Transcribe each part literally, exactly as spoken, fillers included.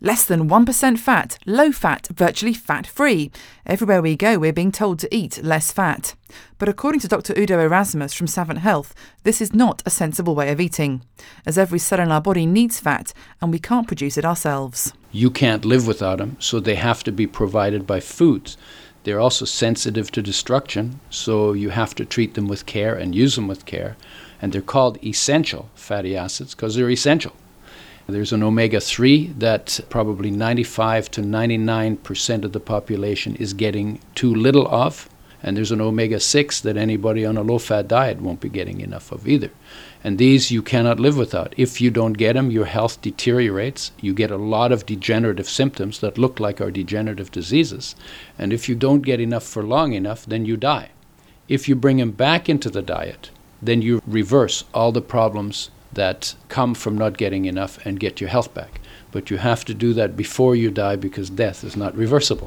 Less than one percent fat, low fat, virtually fat-free. Everywhere we go, we're being told to eat less fat. But according to Doctor Udo Erasmus from Savant Health, this is not a sensible way of eating, as every cell in our body needs fat and we can't produce it ourselves. You can't live without them, so they have to be provided by foods. They're also sensitive to destruction, so you have to treat them with care and use them with care. And they're called essential fatty acids because they're essential. There's an omega three that probably ninety-five to ninety-nine percent of the population is getting too little of. And there's an omega six that anybody on a low-fat diet won't be getting enough of either. And these you cannot live without. If you don't get them, your health deteriorates. You get a lot of degenerative symptoms that look like our degenerative diseases. And if you don't get enough for long enough, then you die. If you bring them back into the diet, then you reverse all the problems that come from not getting enough and get your health back. But you have to do that before you die because death is not reversible.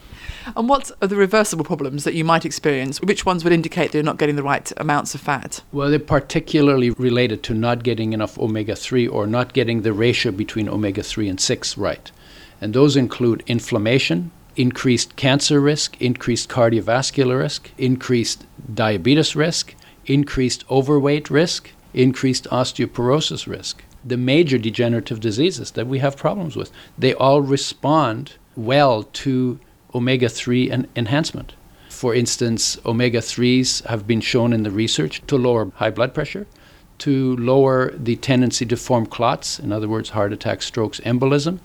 And what are the reversible problems that you might experience? Which ones would indicate that you're not getting the right amounts of fat? Well, they're particularly related to not getting enough omega three or not getting the ratio between omega three and six right. And those include inflammation, increased cancer risk, increased cardiovascular risk, increased diabetes risk, increased overweight risk, increased osteoporosis risk. The major degenerative diseases that we have problems with, they all respond well to omega three en- enhancement. For instance, omega threes have been shown in the research to lower high blood pressure, to lower the tendency to form clots, in other words, heart attack, strokes, embolism,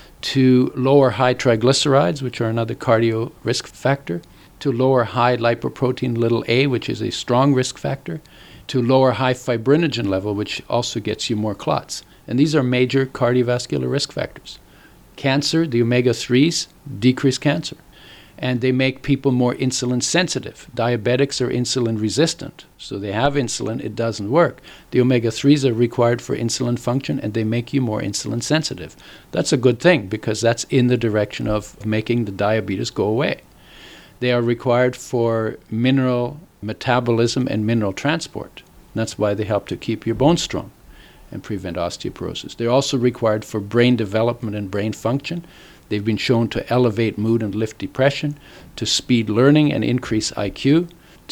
to lower high triglycerides, which are another cardio risk factor, to lower high lipoprotein little a, which is a strong risk factor, to lower high fibrinogen level, which also gets you more clots. And these are major cardiovascular risk factors. Cancer, the omega threes decrease cancer. And they make people more insulin sensitive. Diabetics are insulin resistant. So they have insulin, it doesn't work. The omega threes are required for insulin function and they make you more insulin sensitive. That's a good thing because that's in the direction of making the diabetes go away. They are required for mineral metabolism and mineral transport. That's why they help to keep your bones strong and prevent osteoporosis. They're also required for brain development and brain function. They've been shown to elevate mood and lift depression, to speed learning and increase I Q,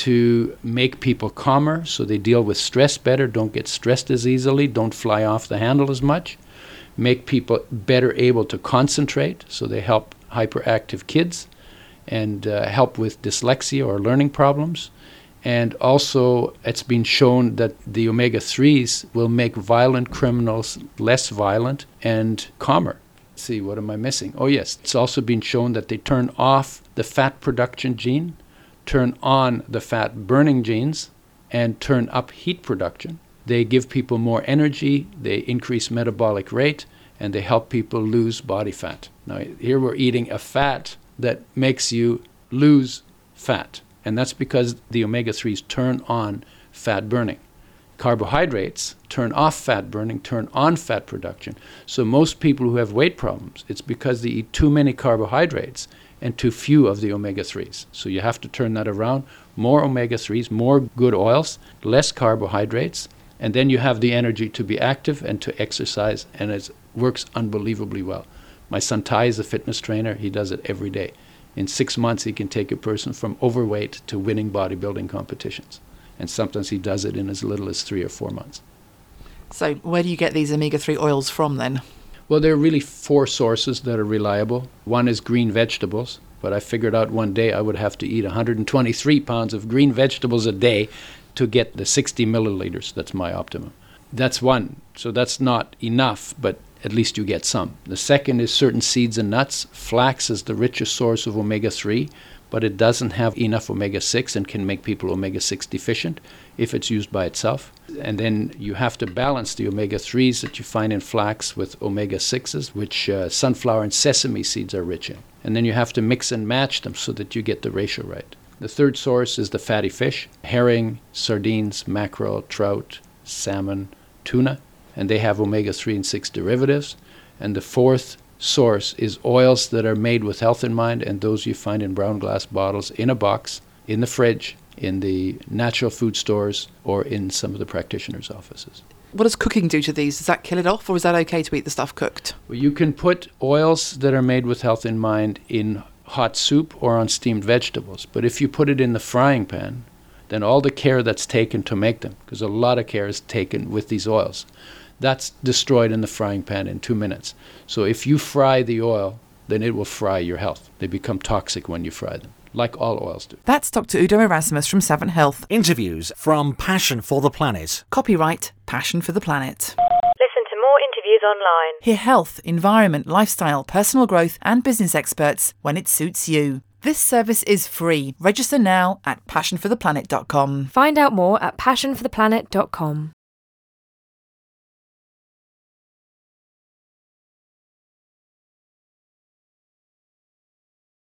to make people calmer so they deal with stress better, don't get stressed as easily, don't fly off the handle as much, make people better able to concentrate so they help hyperactive kids, and uh, help with dyslexia or learning problems. And also, it's been shown that the omega threes will make violent criminals less violent and calmer. Let's see, what am I missing? Oh, yes. It's also been shown that they turn off the fat production gene, turn on the fat burning genes, and turn up heat production. They give people more energy, they increase metabolic rate, and they help people lose body fat. Now, here we're eating a fat that makes you lose fat. And that's because the omega threes turn on fat burning. Carbohydrates turn off fat burning, turn on fat production. So most people who have weight problems, it's because they eat too many carbohydrates and too few of the omega threes. So you have to turn that around. More omega threes, more good oils, less carbohydrates, and then you have the energy to be active and to exercise, and it works unbelievably well. My son Ty is a fitness trainer. He does it every day. In six months, he can take a person from overweight to winning bodybuilding competitions. And sometimes he does it in as little as three or four months. So where do you get these omega three oils from then? Well, there are really four sources that are reliable. One is green vegetables, but I figured out one day I would have to eat one hundred twenty-three pounds of green vegetables a day to get the sixty milliliters. That's my optimum. That's one. So that's not enough, but at least you get some. The second is certain seeds and nuts. Flax is the richest source of omega three, but it doesn't have enough omega six and can make people omega six deficient if it's used by itself. And then you have to balance the omega threes that you find in flax with omega sixes, which uh, sunflower and sesame seeds are rich in. And then you have to mix and match them so that you get the ratio right. The third source is the fatty fish, herring, sardines, mackerel, trout, salmon, tuna, and they have omega three and six derivatives. And the fourth source is oils that are made with health in mind, and those you find in brown glass bottles in a box, in the fridge, in the natural food stores, or in some of the practitioners' offices. What does cooking do to these? Does that kill it off, or is that okay to eat the stuff cooked? Well, you can put oils that are made with health in mind in hot soup or on steamed vegetables. But if you put it in the frying pan, then all the care that's taken to make them, because a lot of care is taken with these oils, that's destroyed in the frying pan in two minutes. So if you fry the oil, then it will fry your health. They become toxic when you fry them, like all oils do. That's Doctor Udo Erasmus from Savant Health. Interviews from Passion for the Planet. Copyright Passion for the Planet. Listen to more interviews online. Hear health, environment, lifestyle, personal growth and business experts when it suits you. This service is free. Register now at passion for the planet dot com. Find out more at passion for the planet dot com.